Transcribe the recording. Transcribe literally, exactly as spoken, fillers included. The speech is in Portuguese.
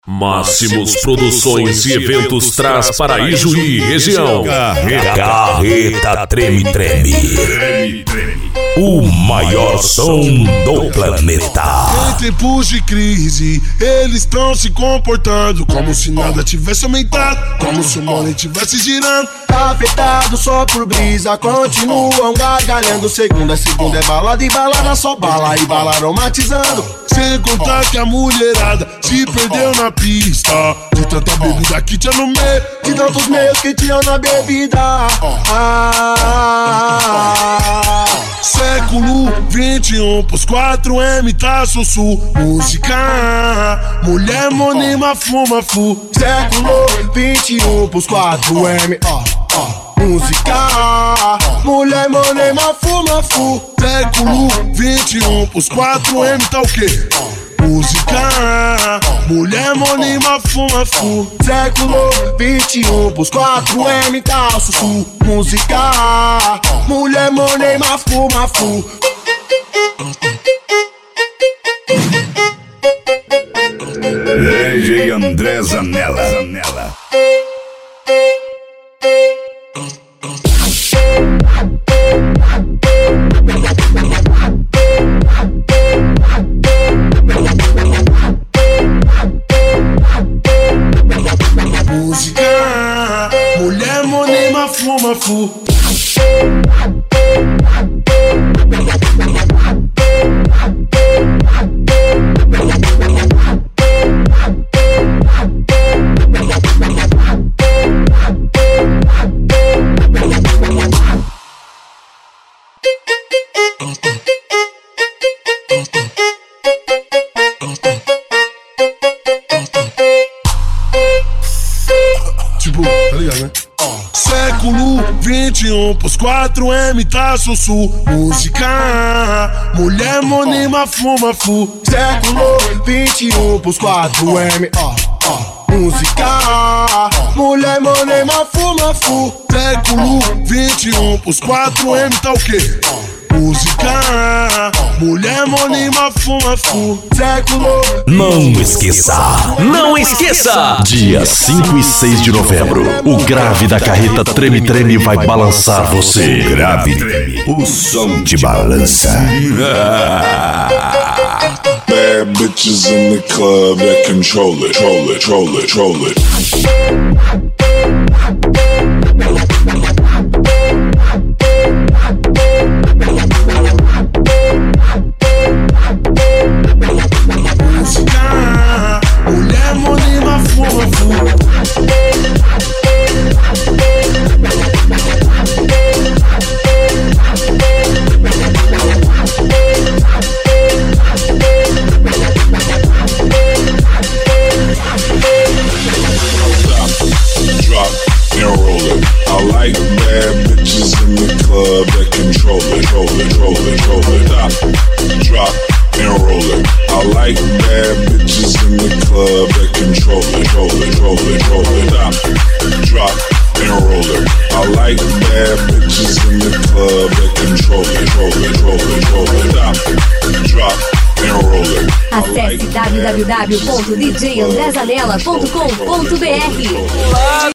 Máximos Produções e Eventos traz para Ijuí, região. Carreta Treme Treme. Treme, treme. O maior som do planeta. Em tempos de crise, eles estão se comportando como se nada tivesse aumentado, como se o money tivesse girando. Afetado só por brisa, continuam gargalhando. Segunda, segunda é balada e balada, só bala e bala aromatizando. Sem contar que a mulherada se perdeu na pista, de tanta bebida que tinha no meio, de tantos meios que tinham na bebida. Ah, século vinte e um, pros quatro M tá sussu. Música, mulher, money, mafuma, fu. século vinte e um, pros quatro M. Ó, ó. Música, mulher, money, mafuma, fu. Século vinte e um, pros quatro M tá o quê? Música, mulher, money, mafuma, fu. século vinte e um, pros quatro M tá sussu. Música, mulher, money, mafuma, fu. D J André Zanella. Zanella. Música, mulher, money, mafuma, fu. Tipo, tá ligado, né? Século vinte e um, pros quatro M tá sussu. Música, mulher, money, mafuma, fu. século vinte e um, pros quatro M. Ó, ó. Música, mulher, money, mafuma, fu. Século vinte e um, pros quatro M tá o quê? Música, mulher, money, mafuma, fu. século Não esqueça, Não esqueça! dia cinco e seis de novembro, o grave da Carreta Treme Treme vai balançar você. Grave Treme, o som de balança. Bad bitches in the club that control it, control it, control it, control it. Música, mulher, money, mafuma, fu. Drop and roll it. I like bad bitches in the club that control it, control it, control it, control it. Stop, drop and roll it. I like bad bitches in the club that control it, control it, control it, control it. Stop, drop and roll it. I like bad bitches in the club that control it, control it, control it, control it. Stop, drop and roll it. Acesse w w w ponto d j andré zanella ponto com ponto b r.